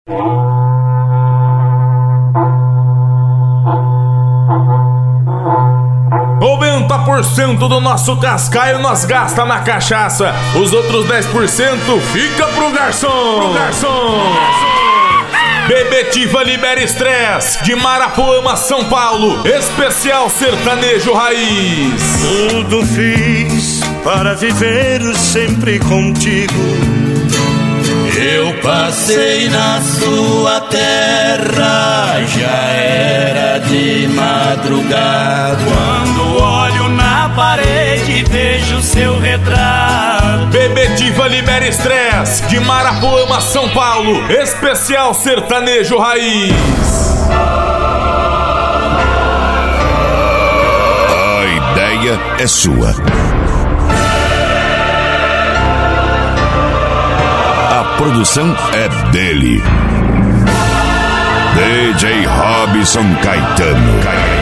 Do nosso cascaio nós gasta na cachaça, os outros 10% fica pro garçom. Bebetiva libera estresse, de Marapoama, São Paulo, especial sertanejo raiz. Tudo fiz para viver sempre contigo. Eu passei na sua terra, já era de madrugada. Quando olho na parede vejo seu retrato. Bebetiva libera estresse, de Marapoama, São Paulo, especial sertanejo raiz. A ideia é sua. A produção é dele. DJ Robson Caetano.